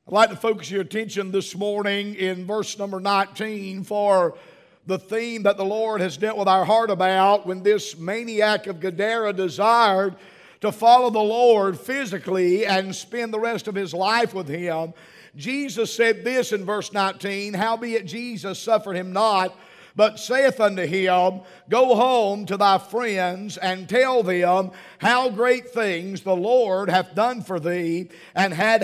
I'd like to focus your attention this morning in verse number 19 for the theme that the Lord has dealt with our heart about when this maniac of Gadara desired to follow the Lord physically and spend the rest of his life with him. Jesus said this in verse 19, "Howbeit Jesus suffered him not, but saith unto him, Go home to thy friends and tell them how great things the Lord hath done for thee, and hath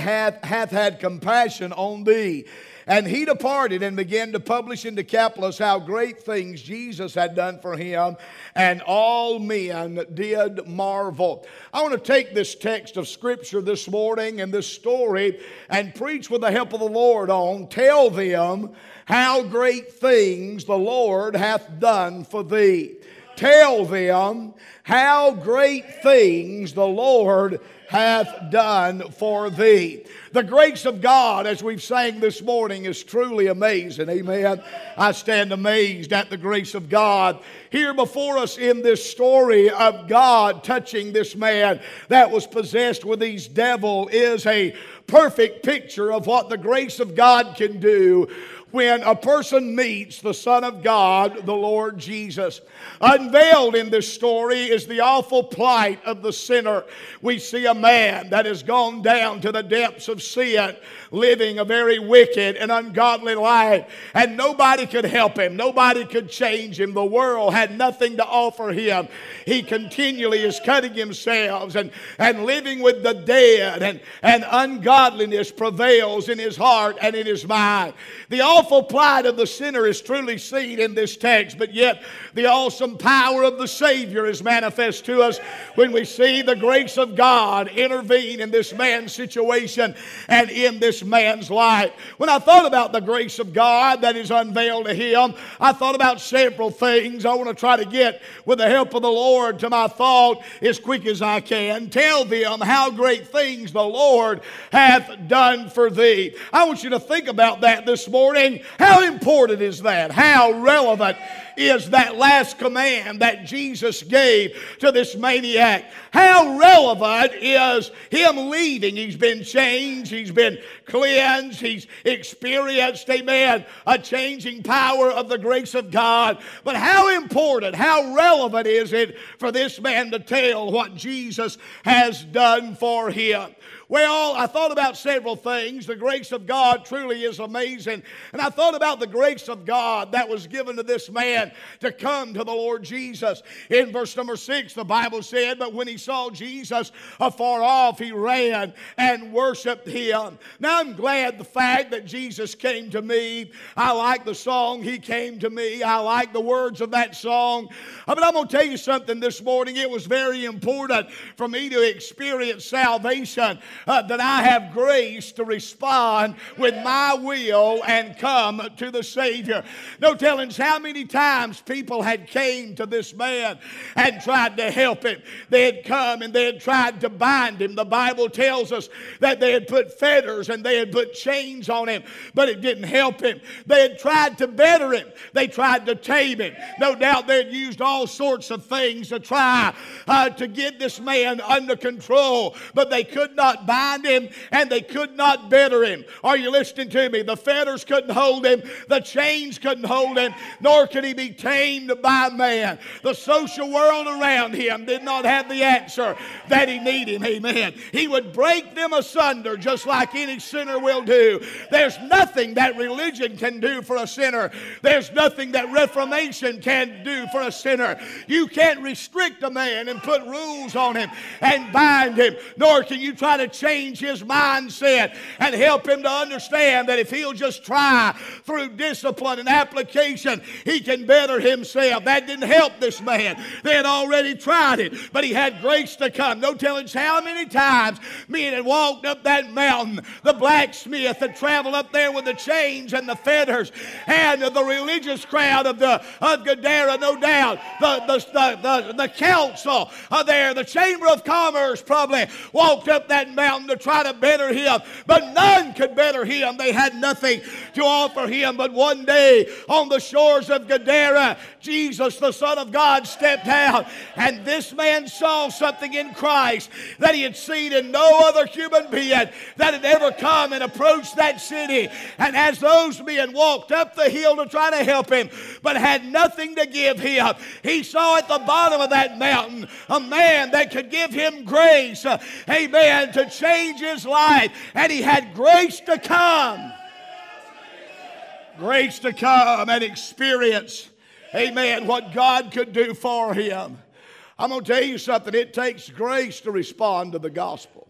had compassion on thee. And he departed and began to publish in Decapolis how great things Jesus had done for him, and all men did marvel." I want to take this text of Scripture this morning and this story and preach with the help of the Lord on, "Tell them how great things the Lord hath done for thee." Tell them how great things the Lord hath done for thee. The grace of God, as we've sang this morning, is truly amazing. Amen. I stand amazed at the grace of God. Here before us in this story of God touching this man that was possessed with these devils is a perfect picture of what the grace of God can do when a person meets the Son of God, the Lord Jesus. Unveiled in this story is the awful plight of the sinner. We see a man that has gone down to the depths of sin, living a very wicked and ungodly life, and nobody could help him. Nobody could change him. The world had nothing to offer him. He continually is cutting himself and living with the dead, and ungodliness prevails in his heart and in his mind. The awful plight of the sinner is truly seen in this text, but yet the awesome power of the Savior is manifest to us when we see the grace of God intervene in this man's situation and in this man's life. When I thought about the grace of God that is unveiled to him, I thought about several things. I want to try to get, with the help of the Lord, to my thought as quick as I can. Tell them how great things the Lord hath done for thee. I want you to think about that this morning. How important is that? How relevant is that last command that Jesus gave to this maniac? How relevant is him leaving? He's been changed. He's been cleansed. He's experienced, amen, a changing power of the grace of God. But how important, how relevant is it for this man to tell what Jesus has done for him? Well, I thought about several things. The grace of God truly is amazing. And I thought about the grace of God that was given to this man to come to the Lord Jesus. In verse number 6, the Bible said, "But when he saw Jesus afar off, he ran and worshiped him." Now, I'm glad the fact that Jesus came to me. I like the song, "He Came to Me." I like the words of that song. But I'm going to tell you something this morning. It was very important for me to experience salvation, that I have grace to respond with my will and come to the Savior. No telling how many times people had came to this man and tried to help him. They had come and they had tried to bind him. The Bible tells us that they had put fetters and they had put chains on him, but it didn't help him. They had tried to better him. They tried to tame him. No doubt they had used all sorts of things to try to get this man under control, but they could not bind him and they could not better him. Are you listening to me? The fetters couldn't hold him. The chains couldn't hold him, nor could he be tamed by man. The social world around him did not have the answer that he needed. Amen. He would break them asunder just like any sinner will do. There's nothing that religion can do for a sinner. There's nothing that reformation can do for a sinner. You can't restrict a man and put rules on him and bind him, nor can you try to change his mindset and help him to understand that if he'll just try through discipline and application, he can better himself. That didn't help this man. They had already tried it, but he had grace to come. No telling how many times men had walked up that mountain, the blacksmith had traveled up there with the chains and the fetters, and the religious crowd of Gadara, no doubt, the council there, the chamber of commerce probably walked up that mountain mountain to try to better him, but none could better him. They had nothing to offer him. But one day on the shores of Gadara, Jesus, the Son of God, stepped out, and this man saw something in Christ that he had seen in no other human being that had ever come and approached that city. And as those men walked up the hill to try to help him, but had nothing to give him, he saw at the bottom of that mountain a man that could give him grace, amen, to change his life. And he had grace to come. Grace to come and experience, amen, what God could do for him. I'm going to tell you something. It takes grace to respond to the gospel.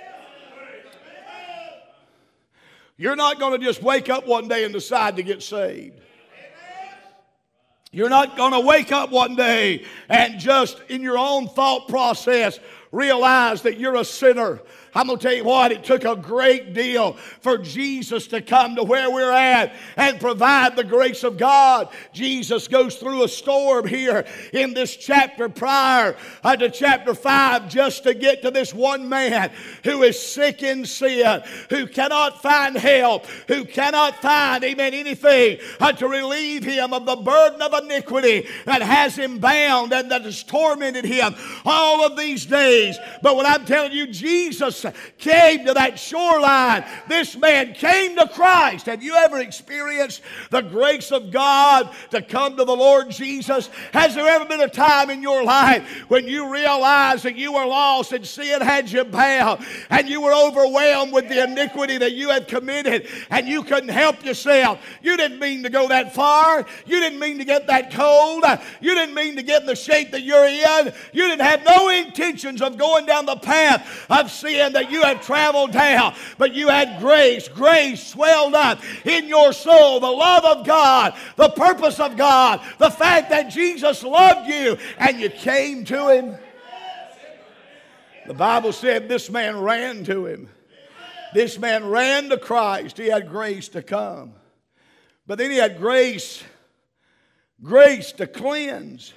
You're not going to just wake up one day and decide to get saved. You're not going to wake up one day and just in your own thought process realize that you're a sinner. I'm going to tell you what, it took a great deal for Jesus to come to where we're at and provide the grace of God. Jesus goes through a storm here in this chapter prior to chapter 5 just to get to this one man who is sick in sin, who cannot find help, who cannot find, amen, anything to relieve him of the burden of iniquity that has him bound and that has tormented him all of these days. But what I'm telling you, Jesus came to that shoreline. This man came to Christ. Have you ever experienced the grace of God to come to the Lord Jesus? Has there ever been a time in your life when you realized that you were lost and sin had you bound and you were overwhelmed with the iniquity that you had committed and you couldn't help yourself? You didn't mean to go that far. You didn't mean to get that cold. You didn't mean to get in the shape that you're in. You didn't have no intentions of going down the path of sin that you had traveled down, but you had grace. Grace swelled up in your soul. The love of God, the purpose of God, the fact that Jesus loved you and you came to him. The Bible said this man ran to him. This man ran to Christ. He had grace to come. But then he had grace to cleanse.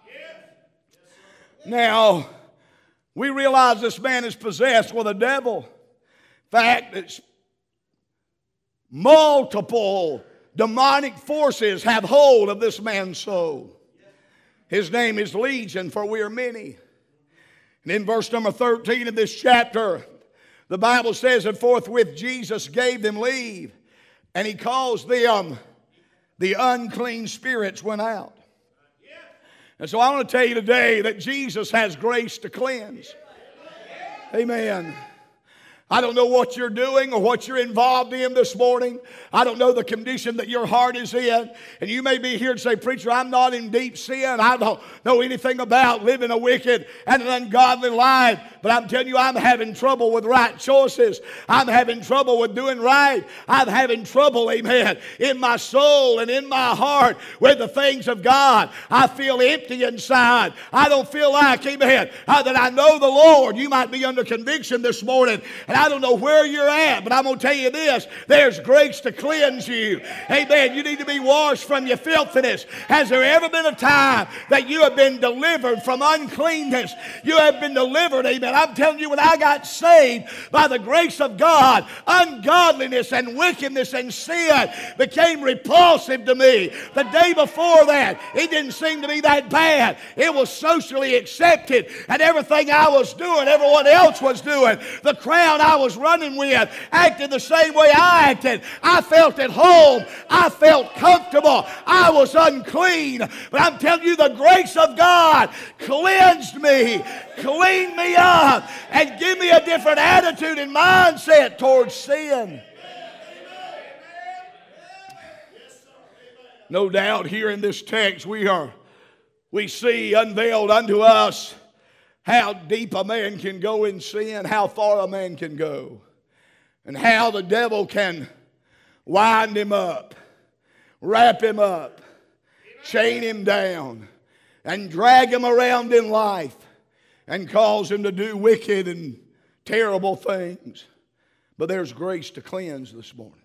Now, we realize this man is possessed with a devil. In fact, it's multiple demonic forces have hold of this man's soul. His name is Legion, for we are many. And in verse number 13 of this chapter, the Bible says, and forthwith Jesus gave them leave, and he caused them, the unclean spirits went out. And so I want to tell you today that Jesus has grace to cleanse. Amen. I don't know what you're doing or what you're involved in this morning. I don't know the condition that your heart is in. And you may be here and say, preacher, I'm not in deep sin. I don't know anything about living a wicked and an ungodly life. But I'm telling you, I'm having trouble with right choices. I'm having trouble with doing right. I'm having trouble, amen, in my soul and in my heart with the things of God. I feel empty inside. I don't feel like, amen, that I know the Lord. You might be under conviction this morning. And I don't know where you're at, but I'm going to tell you this. There's grace to cleanse you. Amen. You need to be washed from your filthiness. Has there ever been a time that you have been delivered from uncleanness? You have been delivered, amen. I'm telling you, when I got saved by the grace of God, ungodliness and wickedness and sin became repulsive to me. The day before that, it didn't seem to be that bad. It was socially accepted, and everything I was doing, everyone else was doing. The crowd I was running with acted the same way I acted. I felt at home. I felt comfortable. I was unclean. But I'm telling you, the grace of God cleansed me, cleaned me up, and give me a different attitude and mindset towards sin. No doubt here in this text we see unveiled unto us how deep a man can go in sin, how far a man can go, and how the devil can wind him up, wrap him up, chain him down, and drag him around in life and cause him to do wicked and terrible things. But there's grace to cleanse this morning.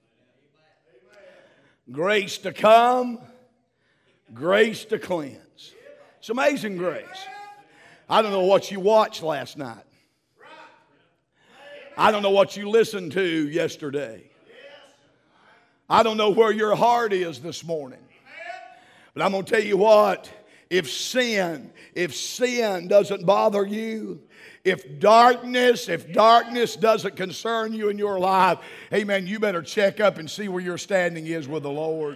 Grace to come, grace to cleanse. It's amazing grace. I don't know what you watched last night. I don't know what you listened to yesterday. I don't know where your heart is this morning. But I'm going to tell you what, if sin doesn't bother you, if darkness doesn't concern you in your life, amen, you better check up and see where your standing is with the Lord.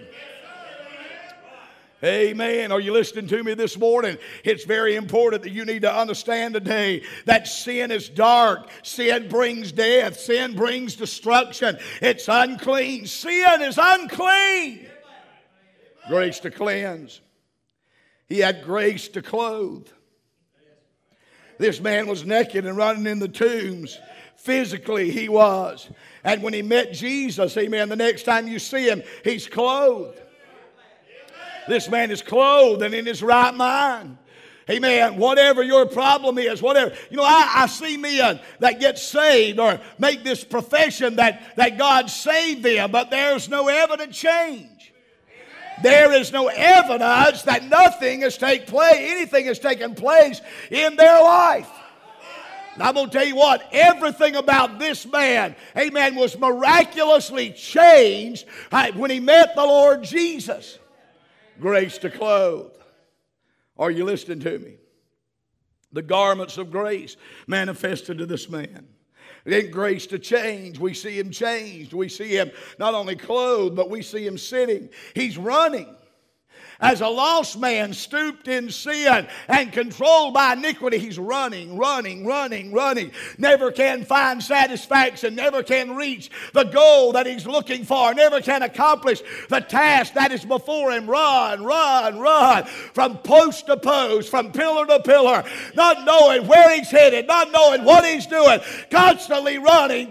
Amen. Are you listening to me this morning? It's very important that you need to understand today that sin is dark. Sin brings death. Sin brings destruction. It's unclean. Sin is unclean. Grace to cleanse. He had grace to clothe. This man was naked and running in the tombs. Physically, he was. And when he met Jesus, amen, the next time you see him, he's clothed. This man is clothed and in his right mind. Amen. Whatever your problem is, whatever. You know, I see men that get saved or make this profession that God saved them, but there's no evident change. There is no evidence that anything has taken place in their life. And I'm going to tell you what, everything about this man, amen, was miraculously changed when he met the Lord Jesus. Grace to clothe. Are you listening to me? The garments of grace manifested to this man. Then grace to change. We see him changed. We see him not only clothed, but we see him sitting. He's running. As a lost man stooped in sin and controlled by iniquity, he's running. Never can find satisfaction, never can reach the goal that he's looking for, never can accomplish the task that is before him. Run, from post to post, from pillar to pillar, not knowing where he's headed, not knowing what he's doing, constantly running,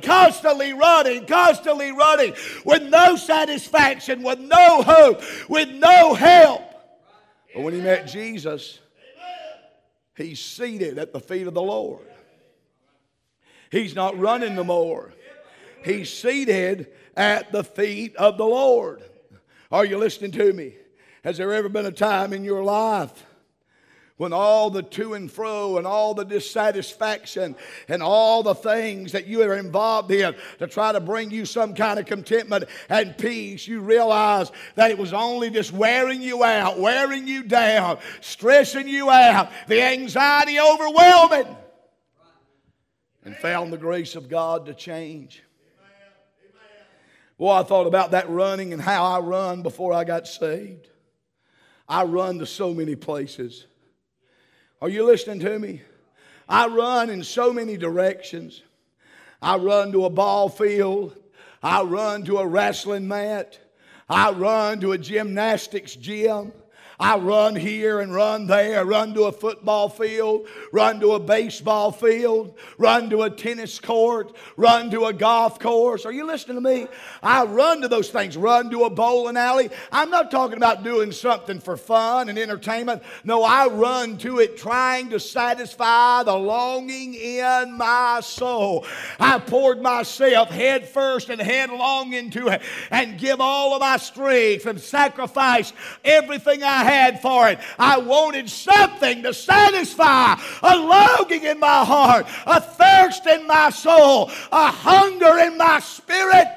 with no satisfaction, with no hope, with no help. But when he met Jesus, he's seated at the feet of the Lord. He's not running no more. He's seated at the feet of the Lord. Are you listening to me? Has there ever been a time in your life when all the to and fro and all the dissatisfaction and all the things that you are involved in to try to bring you some kind of contentment and peace, you realize that it was only just wearing you out, wearing you down, stressing you out, the anxiety overwhelming, and found the grace of God to change? Boy, I thought about that running and how I run before I got saved. I run to so many places. Are you listening to me? I run in so many directions. I run to a ball field. I run to a wrestling mat. I run to a gymnastics gym. I run here and run there, run to a football field, run to a baseball field, run to a tennis court, run to a golf course. Are you listening to me? I run to those things, run to a bowling alley. I'm not talking about doing something for fun and entertainment. No, I run to it trying to satisfy the longing in my soul. I poured myself head first and headlong into it and give all of my strength and sacrifice everything I had for it. I wanted something to satisfy a longing in my heart, a thirst in my soul, a hunger in my spirit.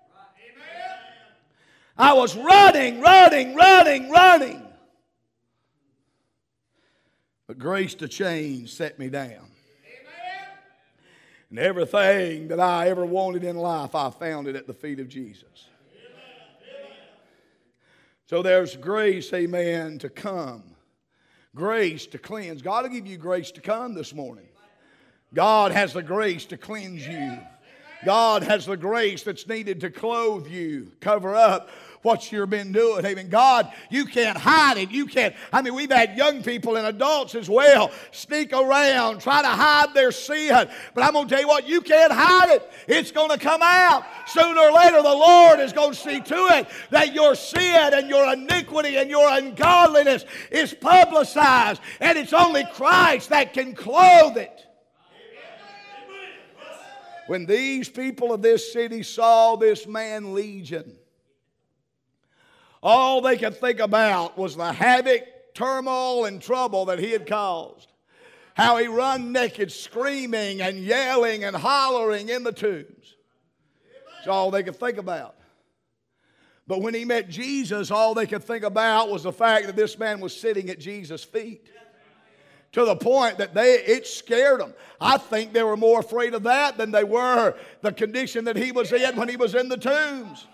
I was running. But grace to change set me down. And everything that I ever wanted in life, I found it at the feet of Jesus. So there's grace, amen, to come. Grace to cleanse. God will give you grace to come this morning. God has the grace to cleanse you. God has the grace that's needed to clothe you, cover up what you've been doing. Amen. God, you can't hide it. You can't. I mean, we've had young people and adults as well sneak around, try to hide their sin. But I'm going to tell you what, you can't hide it. It's going to come out. Sooner or later, the Lord is going to see to it that your sin and your iniquity and your ungodliness is publicized. And it's only Christ that can clothe it. When these people of this city saw this man Legion, all they could think about was the havoc, turmoil, and trouble that he had caused. how he run naked, screaming and yelling and hollering in the tombs. That's all they could think about. But when he met Jesus, all they could think about was the fact that this man was sitting at Jesus' feet. To the point that it scared them. I think they were more afraid of that than they were the condition that he was in when he was in the tombs.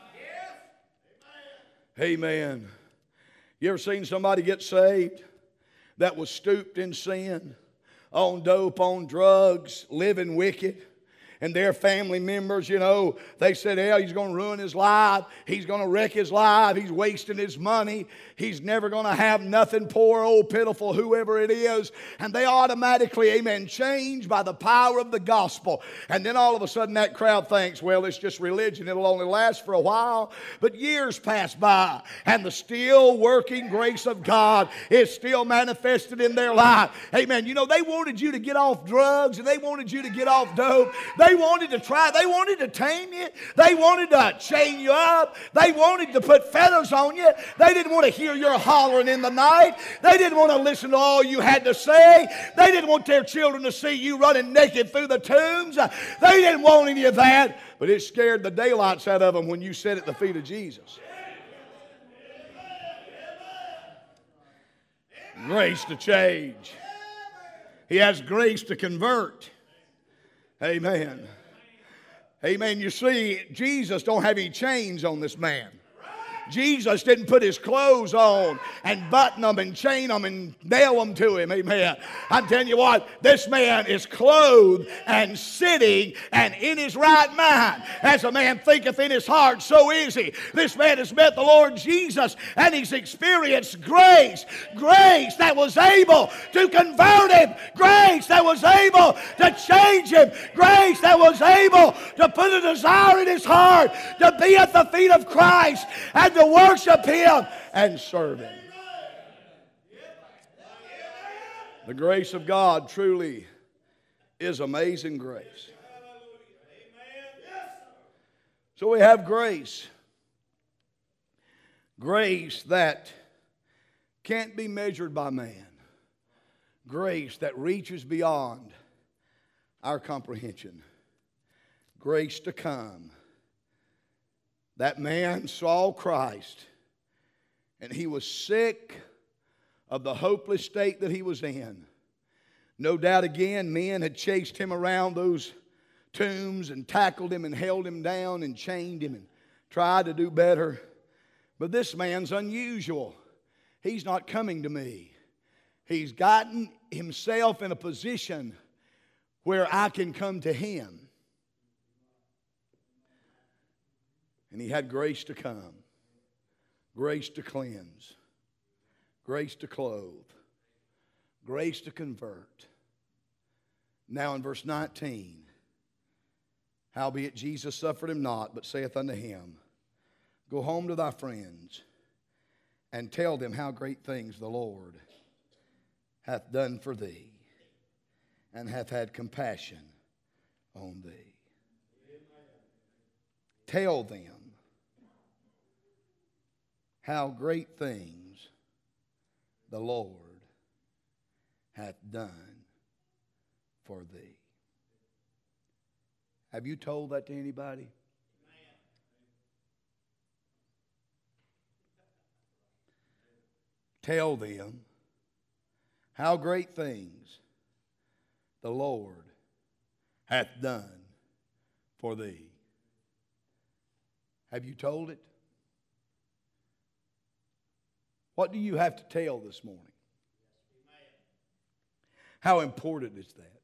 Amen. You ever seen somebody get saved that was stooped in sin, on dope, on drugs, living wicked? And their family members, they said, he's going to ruin his life. He's going to wreck his life. He's wasting his money. He's never going to have nothing. Poor old pitiful whoever it is. And they automatically, amen, change by the power of the gospel. And then all of a sudden that crowd thinks, well, it's just religion. It'll only last for a while. But years pass by and the still working grace of God is still manifested in their life. Amen. They wanted you to get off drugs and they wanted you to get off dope. They wanted to try. They wanted to tame you. They wanted to chain you up. They wanted to put feathers on you. They didn't want to hear your hollering in the night. They didn't want to listen to all you had to say. They didn't want their children to see you running naked through the tombs. They didn't want any of that. But it scared the daylights out of them when you sat at the feet of Jesus. Grace to change. He has grace to convert. Amen. Amen. You see, Jesus don't have any chains on this man. Jesus didn't put his clothes on and button them and chain them and nail them to him. Amen. I'm telling you what, this man is clothed and sitting and in his right mind. As a man thinketh in his heart, so is he. This man has met the Lord Jesus and he's experienced grace. Grace that was able to convert him. Grace that was able to change him. Grace that was able to put a desire in his heart to be at the feet of Christ and to worship him and serve him. The grace of God truly is amazing grace. So we have grace. Grace that can't be measured by man. Grace that reaches beyond our comprehension. Grace to come. That man saw Christ and he was sick of the hopeless state that he was in. No doubt again, men had chased him around those tombs and tackled him and held him down and chained him and tried to do better. But this man's unusual. He's not coming to me. He's gotten himself in a position where I can come to him. And he had grace to come, grace to cleanse, grace to clothe, grace to convert. Now in verse 19, howbeit Jesus suffered him not, but saith unto him, Go home to thy friends, and tell them how great things the Lord hath done for thee, and hath had compassion on thee. Tell them how great things the Lord hath done for thee. Have you told that to anybody? Tell them how great things the Lord hath done for thee. Have you told it? What do you have to tell this morning? How important is that?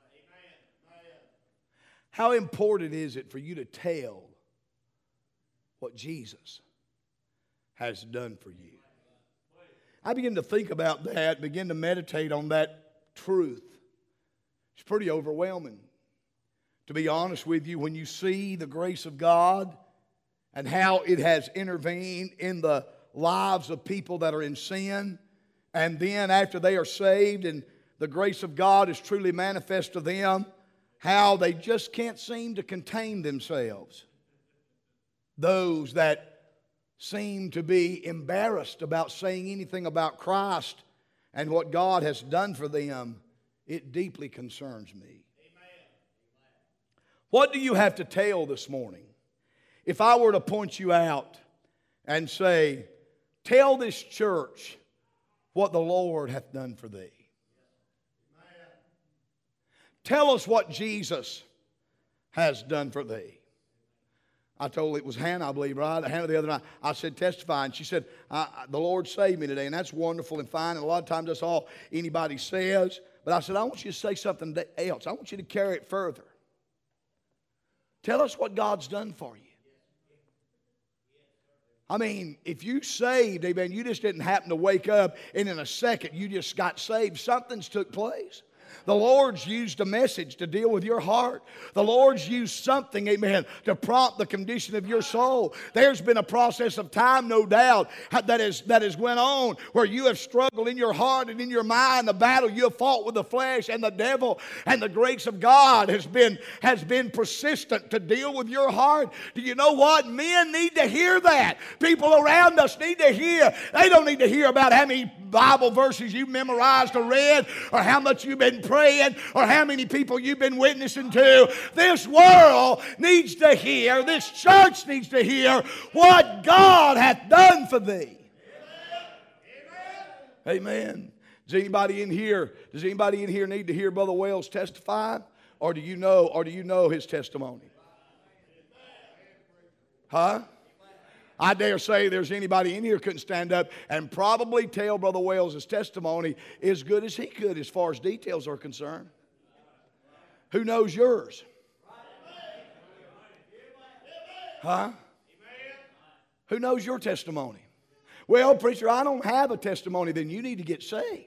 How important is it for you to tell what Jesus has done for you? I begin to think about that, begin to meditate on that truth. It's pretty overwhelming. To be honest with you, when you see the grace of God and how it has intervened in the lives of people that are in sin, and then after they are saved and the grace of God is truly manifest to them, how they just can't seem to contain themselves. Those that seem to be embarrassed about saying anything about Christ and what God has done for them It deeply concerns me. What do you have to tell this morning? If I were to point you out and say, tell this church what the Lord hath done for thee. Tell us what Jesus has done for thee. I told it was Hannah, I believe, right? Hannah the other night. I said, testify. And she said, the Lord saved me today. And that's wonderful and fine. And a lot of times that's all anybody says. But I said, I want you to say something else. I want you to carry it further. Tell us what God's done for you. I mean, if you saved, amen, you just didn't happen to wake up and in a second you just got saved. Something's took place. The Lord's used a message to deal with your heart. The Lord's used something, amen, to prompt the condition of your soul. There's been a process of time, no doubt, that has went on where you have struggled in your heart and in your mind, the battle you have fought with the flesh and the devil, and the grace of God has been persistent to deal with your heart. Do you know what? Men need to hear that. People around us need to hear. They don't need to hear about how many Bible verses you memorized or read, or how much you've been praying, or how many people you've been witnessing to. This world needs to hear, this church needs to hear what God hath done for thee. Amen. Amen. Does anybody in here need to hear Brother Wells testify? Or do you know his testimony? Huh? I dare say there's anybody in here couldn't stand up and probably tell Brother Wells' testimony as good as he could as far as details are concerned. Who knows yours? Huh? Who knows your testimony? Well, preacher, I don't have a testimony. Then you need to get saved.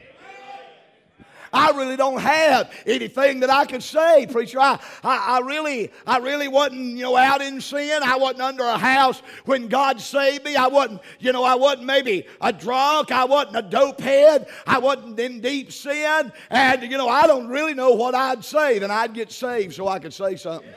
I really don't have anything that I could say, preacher. I really wasn't, out in sin. I wasn't under a house when God saved me. I wasn't maybe a drunk. I wasn't a dope head. I wasn't in deep sin. And, I don't really know what I'd say. Then I'd get saved so I could say something.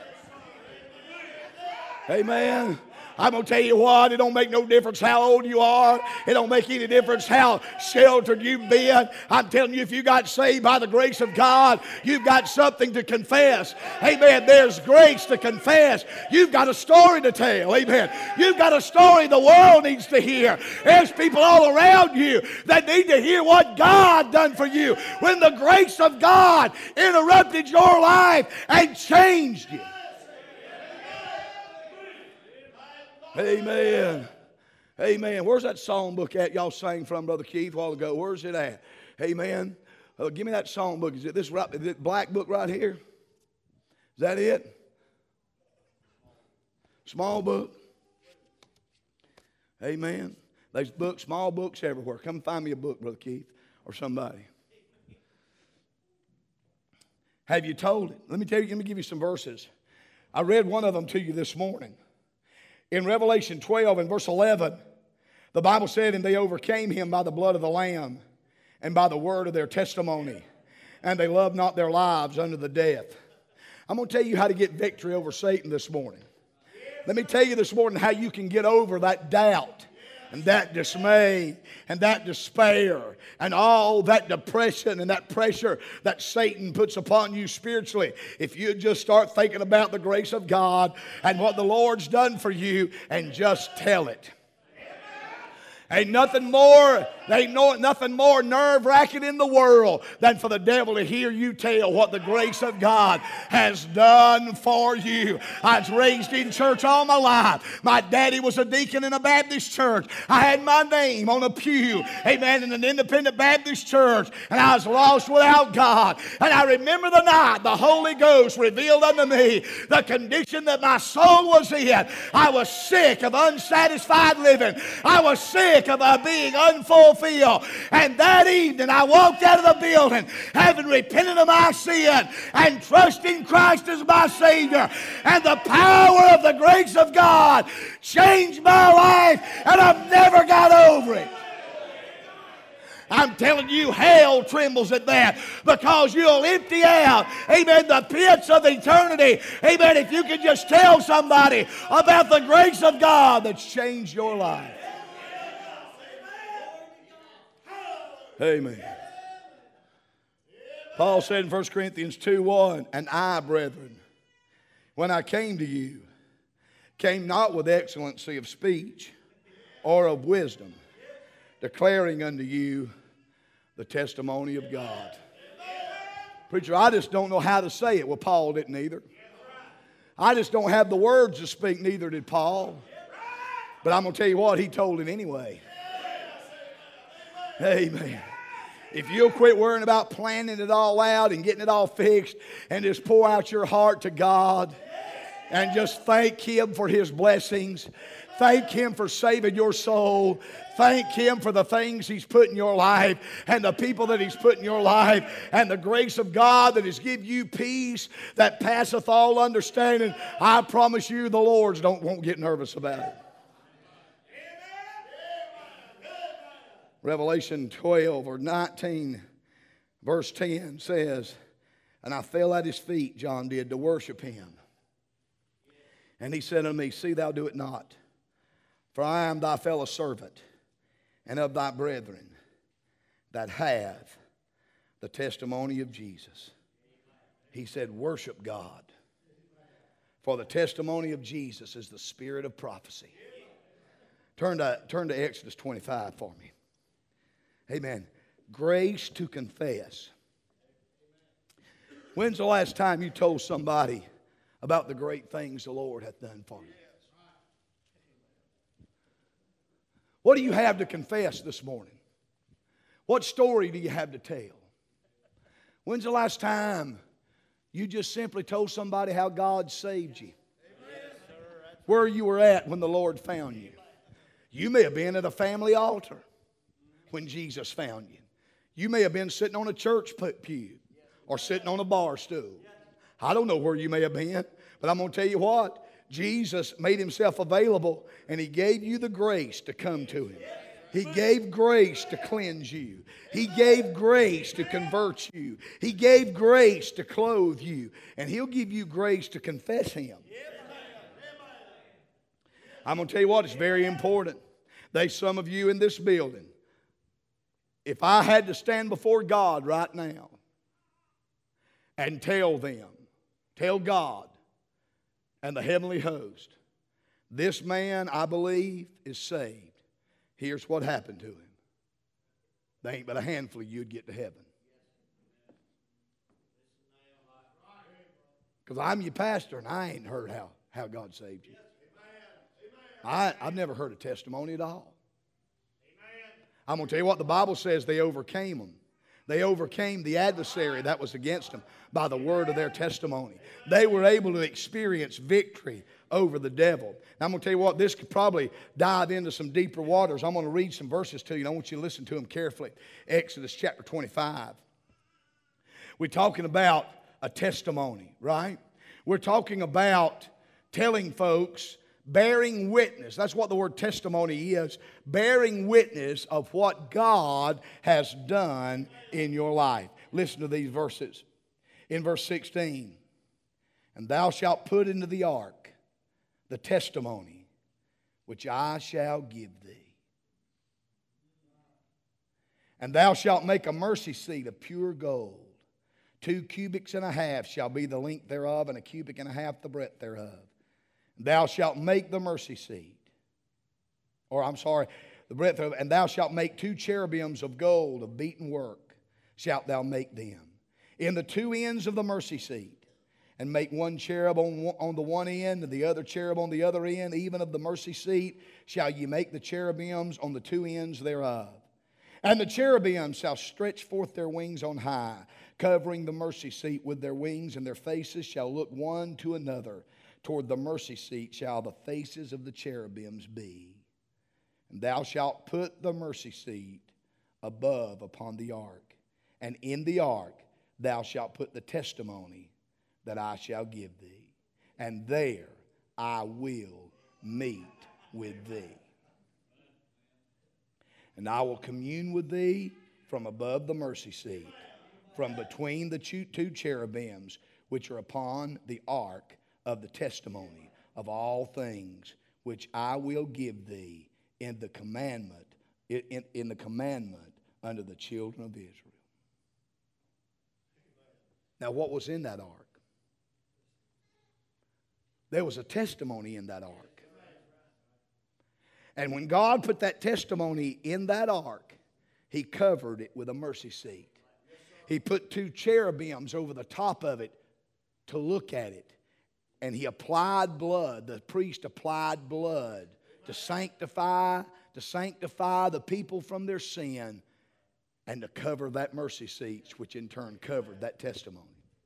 Amen. I'm going to tell you what, it don't make no difference how old you are. It don't make any difference how sheltered you've been. I'm telling you, if you got saved by the grace of God, you've got something to confess. Amen. There's grace to confess. You've got a story to tell. Amen. You've got a story the world needs to hear. There's people all around you that need to hear what God done for you when the grace of God interrupted your life and changed you. Amen. Amen. Where's that songbook at y'all sang from, Brother Keith, a while ago? Where's it at? Amen. Give me that songbook. Is it this black book right here? Is that it? Small book. Amen. There's books, small books everywhere. Come find me a book, Brother Keith, or somebody. Have you told it? Let me give you some verses. I read one of them to you this morning. In Revelation 12 and verse 11, the Bible said, and they overcame him by the blood of the Lamb and by the word of their testimony, and they loved not their lives unto the death. I'm going to tell you how to get victory over Satan this morning. Let me tell you this morning how you can get over that doubt and that dismay and that despair and all that depression and that pressure that Satan puts upon you spiritually. If you just start thinking about the grace of God and what the Lord's done for you and just tell it. Ain't nothing more nerve-wracking in the world than for the devil to hear you tell what the grace of God has done for you. I was raised in church all my life. My daddy was a deacon in a Baptist church. I had my name on a pew, amen, in an independent Baptist church, and I was lost without God. And I remember the night the Holy Ghost revealed unto me the condition that my soul was in. I was sick of unsatisfied living. I was sick of being unfulfilled. And that evening I walked out of the building having repented of my sin and trusting Christ as my Savior. And the power of the grace of God changed my life, and I've never got over it. I'm telling you, hell trembles at that, because you'll empty out, amen, the pits of eternity. Amen, if you can just tell somebody about the grace of God that's changed your life. Amen. Paul said in 1 Corinthians 2:1, and I, brethren, when I came to you, came not with excellency of speech or of wisdom, declaring unto you the testimony of God. Preacher, I just don't know how to say it. Well, Paul didn't either. I just don't have the words to speak, neither did Paul. But I'm going to tell you what, he told it anyway. Amen. If you'll quit worrying about planning it all out and getting it all fixed and just pour out your heart to God and just thank Him for His blessings. Thank Him for saving your soul. Thank Him for the things He's put in your life and the people that He's put in your life and the grace of God that has given you peace that passeth all understanding. I promise you the Lord won't get nervous about it. Revelation 12 or 19 verse 10 says, and I fell at His feet, John did, to worship Him. And He said unto me, see thou do it not. For I am thy fellow servant and of thy brethren that have the testimony of Jesus. He said, worship God. For the testimony of Jesus is the spirit of prophecy. Turn to Exodus 25 for me. Amen. Grace to confess. When's the last time you told somebody about the great things the Lord hath done for you? What do you have to confess this morning? What story do you have to tell? When's the last time you just simply told somebody how God saved you? Where you were at when the Lord found you. You may have been at a family altar when Jesus found you. You may have been sitting on a church pew or sitting on a bar stool. I don't know where you may have been, but I'm going to tell you what. Jesus made Himself available and He gave you the grace to come to Him. He gave grace to cleanse you. He gave grace to convert you. He gave grace to clothe you. And He'll give you grace to confess Him. I'm going to tell you what, it's very important. There's some of you in this building. If I had to stand before God right now and tell God and the heavenly host, this man, I believe, is saved. Here's what happened to him. There ain't but a handful of you'd get to heaven. Because I'm your pastor and I ain't heard how God saved you. I've never heard a testimony at all. I'm going to tell you what the Bible says, they overcame them. They overcame the adversary that was against them by the word of their testimony. They were able to experience victory over the devil. Now, I'm going to tell you what, this could probably dive into some deeper waters. I'm going to read some verses to you, and I want you to listen to them carefully. Exodus chapter 25. We're talking about a testimony, right? We're talking about telling folks, bearing witness. That's what the word testimony is. Bearing witness of what God has done in your life. Listen to these verses. In verse 16, and thou shalt put into the ark the testimony which I shall give thee. And thou shalt make a mercy seat of pure gold. 2 cubits and a half shall be the length thereof, and 1 cubit and a half the breadth thereof. Thou shalt make the mercy seat. The breadth thereof. And thou shalt make 2 cherubims of gold of beaten work. Shalt thou make them. In the 2 ends of the mercy seat. And make 1 cherub on the one end, and the other cherub on the other end. Even of the mercy seat shall ye make the cherubims on the 2 ends thereof. And the cherubims shall stretch forth their wings on high, covering the mercy seat with their wings, and their faces shall look one to another. Toward the mercy seat shall the faces of the cherubims be. And thou shalt put the mercy seat above upon the ark. And in the ark thou shalt put the testimony that I shall give thee. And there I will meet with thee. And I will commune with thee from above the mercy seat, from between the 2 cherubims which are upon the ark of the testimony of all things, which I will give thee in the commandment, in the commandment unto the children of Israel. Now, what was in that ark? There was a testimony in that ark. And when God put that testimony in that ark, He covered it with a mercy seat. He put 2 cherubims over the top of it to look at it. And He applied blood. The priest applied blood to sanctify the people from their sin and to cover that mercy seat, which in turn covered that testimony.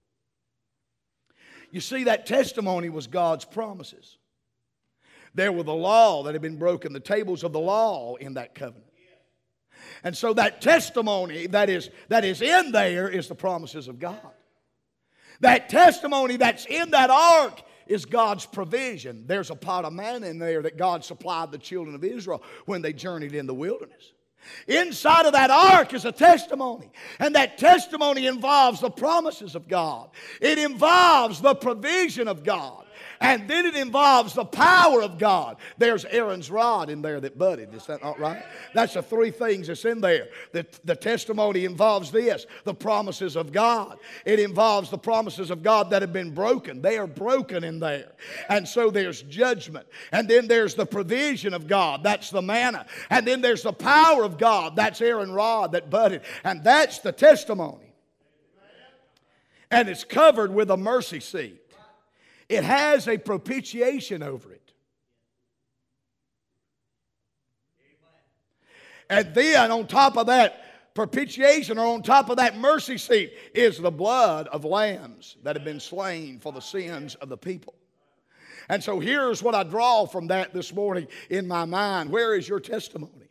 You see, that testimony was God's promises. There were the law that had been broken, the tables of the law in that covenant. And so that testimony that is in there is the promises of God. That testimony that's in that ark is God's provision. There's a pot of manna in there that God supplied the children of Israel when they journeyed in the wilderness. Inside of that ark is a testimony, and that testimony involves the promises of God. It involves the provision of God. And then it involves the power of God. There's Aaron's rod in there that budded. Is that not right? That's the 3 things that's in there. The testimony involves this, the promises of God. It involves the promises of God that have been broken. They are broken in there. And so there's judgment. And then there's the provision of God. That's the manna. And then there's the power of God. That's Aaron's rod that budded. And that's the testimony. And it's covered with a mercy seat. It has a propitiation over it. And then on top of that propitiation, or on top of that mercy seat, is the blood of lambs that have been slain for the sins of the people. And so here's what I draw from that this morning in my mind. Where is your testimony?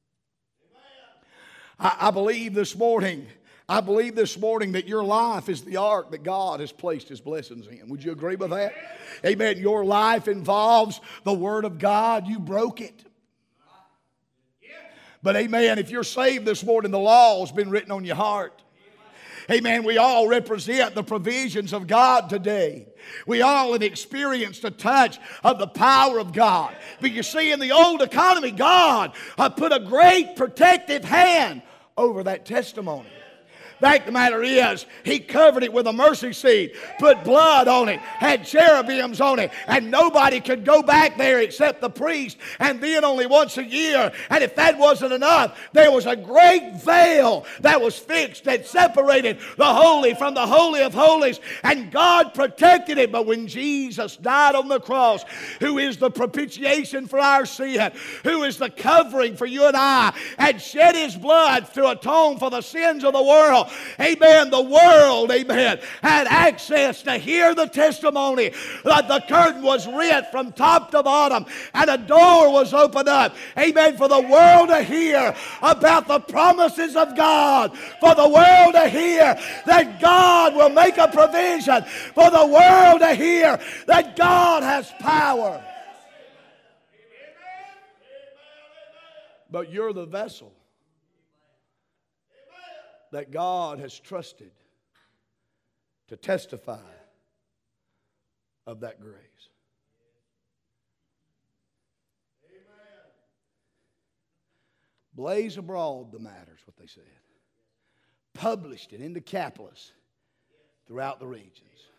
I believe this morning that your life is the ark that God has placed His blessings in. Would you agree with that? Amen. Your life involves the Word of God. You broke it. But amen, if you're saved this morning, the law has been written on your heart. Amen. We all represent the provisions of God today. We all have experienced a touch of the power of God. But you see, in the old economy, God put a great protective hand over that testimony. Fact of the matter is, He covered it with a mercy seat, put blood on it, had cherubims on it, and nobody could go back there except the priest, and then only once a year. And if that wasn't enough, there was a great veil that was fixed that separated the holy from the holy of holies, and God protected it. But when Jesus died on the cross, who is the propitiation for our sin, who is the covering for you and I, and shed His blood to atone for the sins of the world, amen, the world, amen, had access to hear the testimony. The curtain was rent from top to bottom, and a door was opened up, amen, for the world to hear about the promises of God, for the world to hear that God will make a provision, for the world to hear that God has power. But you're the vessel that God has trusted to testify of that grace. Amen. Blaze abroad the matters, what they said. Published it in Decapolis throughout the regions.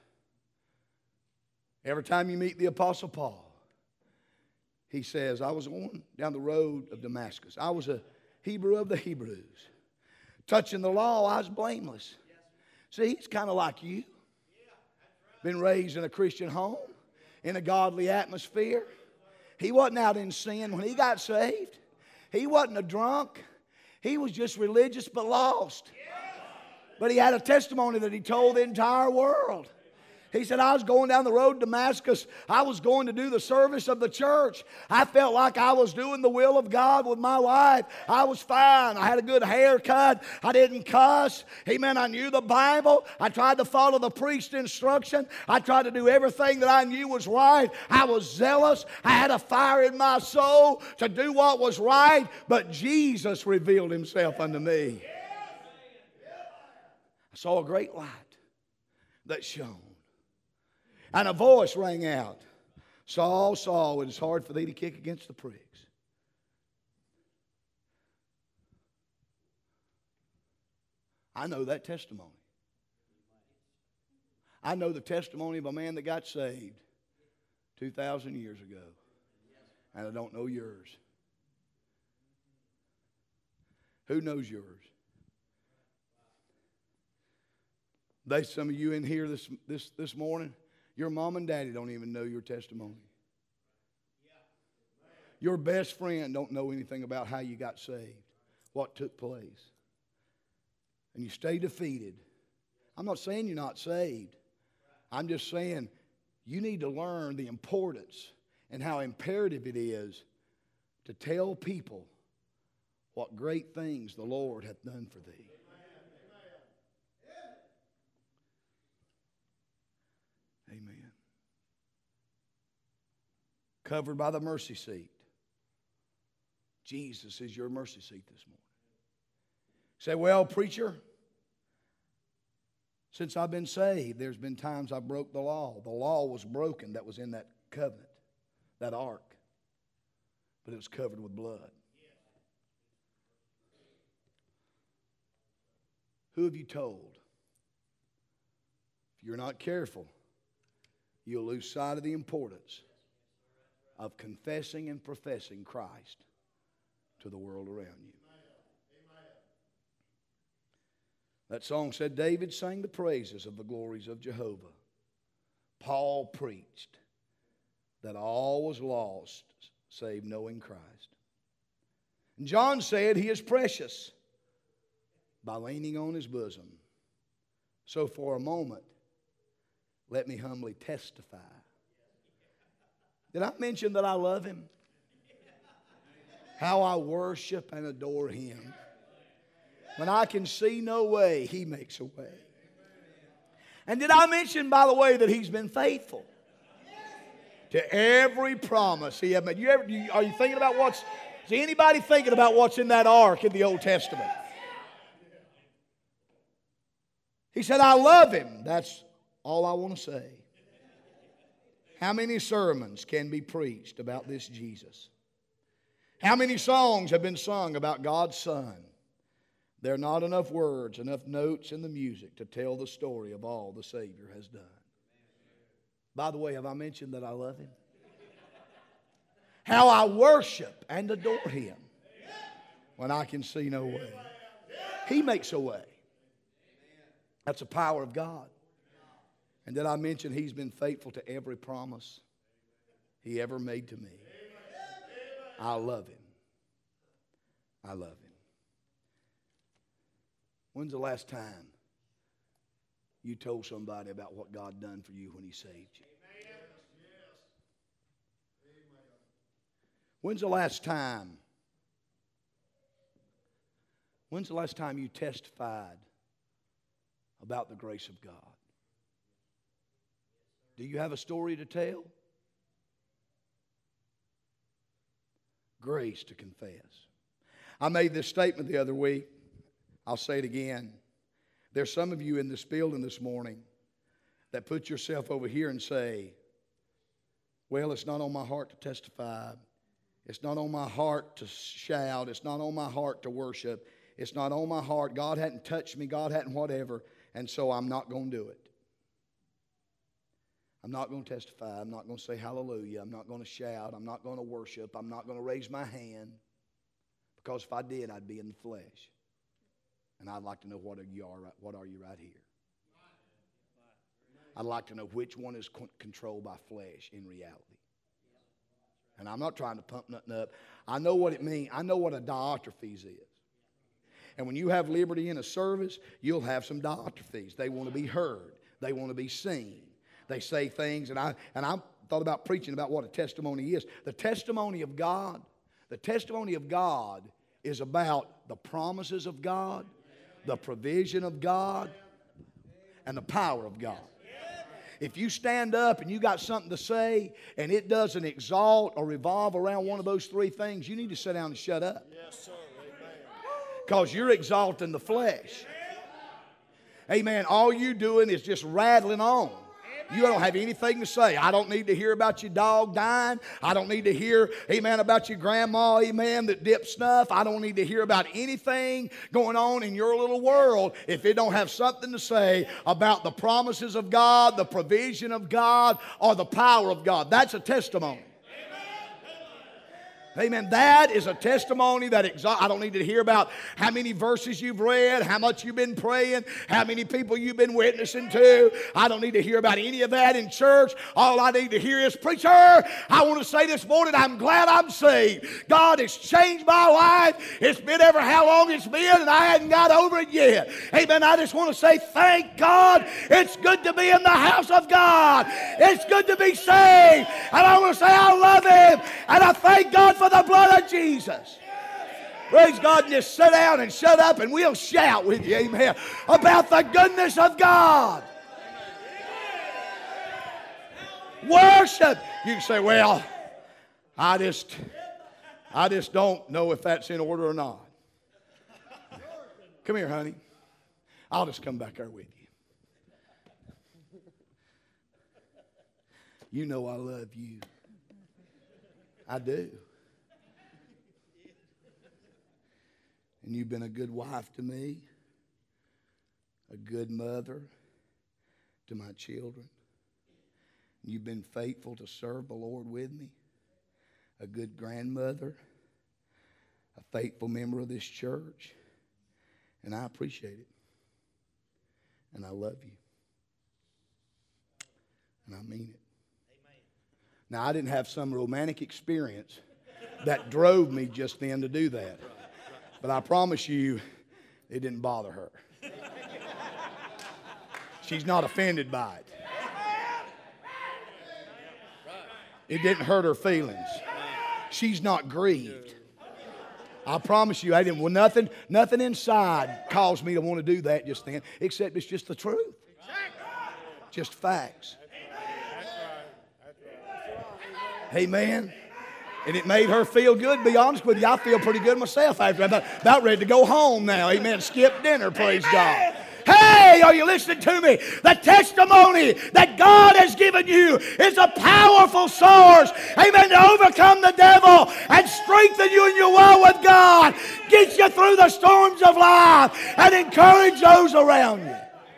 Every time you meet the Apostle Paul, he says, I was going down the road of Damascus. I was a Hebrew of the Hebrews. Touching the law, I was blameless. See, he's kind of like you. Been raised in a Christian home, in a godly atmosphere. He wasn't out in sin when he got saved. He wasn't a drunk. He was just religious but lost. But he had a testimony that he told the entire world. He said, I was going down the road to Damascus. I was going to do the service of the church. I felt like I was doing the will of God with my wife. I was fine. I had a good haircut. I didn't cuss. Amen. I knew the Bible. I tried to follow the priest's instruction. I tried to do everything that I knew was right. I was zealous. I had a fire in my soul to do what was right. But Jesus revealed Himself unto me. I saw a great light that shone. And a voice rang out, Saul, Saul, it is hard for thee to kick against the pricks. I know that testimony. I know the testimony of a man that got saved 2,000 years ago, and I don't know yours. Who knows yours? There's some of you in here this morning, your mom and daddy don't even know your testimony. Your best friend don't know anything about how you got saved, what took place. And you stay defeated. I'm not saying you're not saved. I'm just saying you need to learn the importance and how imperative it is to tell people what great things the Lord hath done for thee. Amen. Covered by the mercy seat. Jesus is your mercy seat this morning. Say, well, preacher, since I've been saved, there's been times I broke the law. The law was broken that was in that covenant, that ark. But it was covered with blood. Who have you told? If you're not careful, you'll lose sight of the importance of confessing and professing Christ to the world around you. That song said, David sang the praises of the glories of Jehovah. Paul preached that all was lost save knowing Christ. And John said he is precious by leaning on his bosom. So for a moment, let me humbly testify. Did I mention that I love him? How I worship and adore him. When I can see no way, he makes a way. And did I mention, by the way, that he's been faithful to every promise he had made? Are you thinking about is anybody thinking about what's in that ark in the Old Testament? He said, I love him. That's all I want to say. How many sermons can be preached about this Jesus? How many songs have been sung about God's Son? There are not enough words, enough notes in the music to tell the story of all the Savior has done. By the way, have I mentioned that I love him? How I worship and adore him when I can see no way. He makes a way. That's the power of God. And did I mention he's been faithful to every promise he ever made to me? I love him. I love him. When's the last time you told somebody about what God done for you when he saved you? When's the last time you testified about the grace of God? Do you have a story to tell? Grace to confess. I made this statement the other week. I'll say it again. There's some of you in this building this morning that put yourself over here and say, well, it's not on my heart to testify. It's not on my heart to shout. It's not on my heart to worship. It's not on my heart. God hadn't touched me. God hadn't whatever. And so I'm not going to do it. I'm not going to testify. I'm not going to say hallelujah. I'm not going to shout. I'm not going to worship. I'm not going to raise my hand. Because if I did, I'd be in the flesh. And I'd like to know what are you right here. I'd like to know which one is controlled by flesh in reality. And I'm not trying to pump nothing up. I know what it means. I know what a Diotrephes is. And when you have liberty in a service, you'll have some Diotrephes. They want to be heard. They want to be seen. They say things, and I thought about preaching about what a testimony is. The testimony of God is about the promises of God, the provision of God, and the power of God. If you stand up and you got something to say and it doesn't exalt or revolve around one of those three things, you need to sit down and shut up. Because you're exalting the flesh. Amen. All you doing is just rattling on. You don't have anything to say. I don't need to hear about your dog dying. I don't need to hear, amen, about your grandma, amen, that dipped snuff. I don't need to hear about anything going on in your little world if it don't have something to say about the promises of God, the provision of God, or the power of God. That's a testimony. Amen. That is a testimony that I don't need to hear about how many verses you've read, how much you've been praying, how many people you've been witnessing to. I don't need to hear about any of that in church. All I need to hear is, preacher, I want to say this morning, I'm glad I'm saved. God has changed my life. It's been ever how long it's been, and I hadn't got over it yet. Amen. I just want to say thank God. It's good to be in the house of God. It's good to be saved. And I want to say I love Him, and I thank God for the blood of Jesus. Praise God, and just sit down and shut up and we'll shout with you, amen, about the goodness of God. Worship. You can say, well, I just don't know if that's in order or not. Come here, honey. I'll just come back there with you. You know I love you. I do. And you've been a good wife to me, a good mother to my children. You've been faithful to serve the Lord with me, a good grandmother, a faithful member of this church. And I appreciate it. And I love you. And I mean it. Now, I didn't have some romantic experience that drove me just then to do that. But I promise you, it didn't bother her. She's not offended by it. It didn't hurt her feelings. She's not grieved. I promise you, I didn't. Well, nothing inside caused me to want to do that just then, except it's just the truth. Just facts. Amen. And it made her feel good, to be honest with you. I feel pretty good myself after. I'm about ready to go home now. Amen. Skip dinner, praise God. Hey, are you listening to me? The testimony that God has given you is a powerful source, amen, to overcome the devil and strengthen you in your walk with God. Get you through the storms of life and encourage those around you.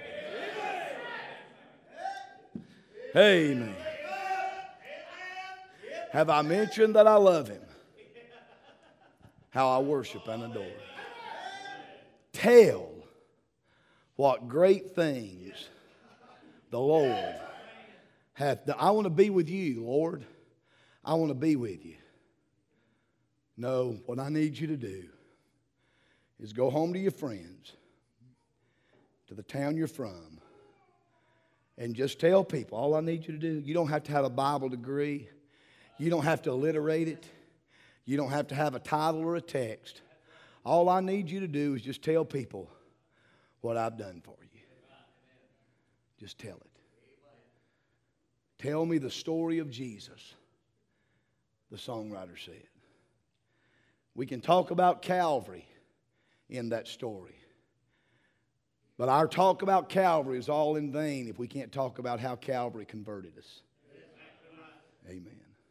Amen. Have I mentioned that I love Him? How I worship and adore Him. Tell what great things the Lord hath done. I want to be with you, Lord. I want to be with you. No, what I need you to do is go home to your friends, to the town you're from, and just tell people. All I need you to do, you don't have to have a Bible degree. You don't have to alliterate it. You don't have to have a title or a text. All I need you to do is just tell people what I've done for you. Just tell it. Tell me the story of Jesus, the songwriter said. We can talk about Calvary in that story. But our talk about Calvary is all in vain if we can't talk about how Calvary converted us. Amen.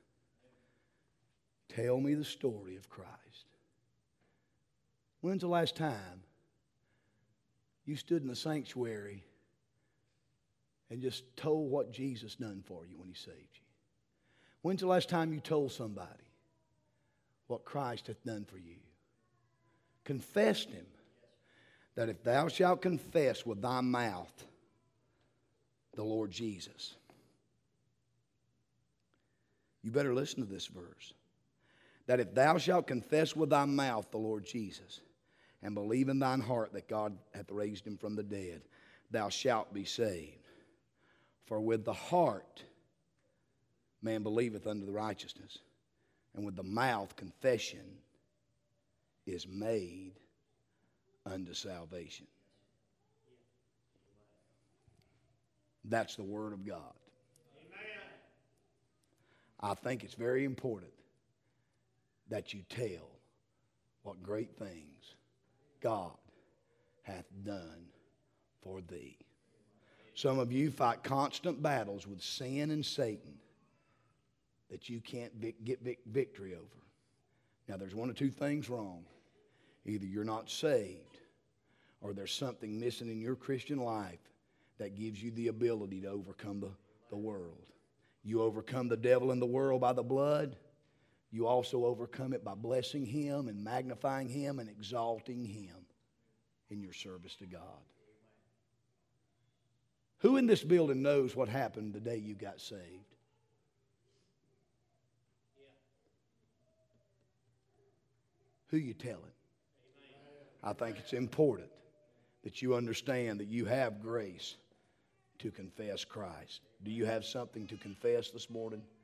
Tell me the story of Christ. When's the last time you stood in the sanctuary and just told what Jesus done for you when He saved you? When's the last time you told somebody what Christ hath done for you? Confessed Him, that if thou shalt confess with thy mouth the Lord Jesus. You better listen to this verse. That if thou shalt confess with thy mouth the Lord Jesus, and believe in thine heart that God hath raised Him from the dead, thou shalt be saved. For with the heart man believeth unto the righteousness, and with the mouth confession is made unto salvation. That's the Word of God. I think it's very important that you tell what great things God hath done for thee. Some of you fight constant battles with sin and Satan that you can't get victory over. Now, there's one or two things wrong. Either you're not saved, or there's something missing in your Christian life that gives you the ability to overcome the world. You overcome the devil and the world by the blood. You also overcome it by blessing Him and magnifying Him and exalting Him in your service to God. Who in this building knows what happened the day you got saved? Who you telling? I think it's important that you understand that you have grace to confess Christ. Do you have something to confess this morning?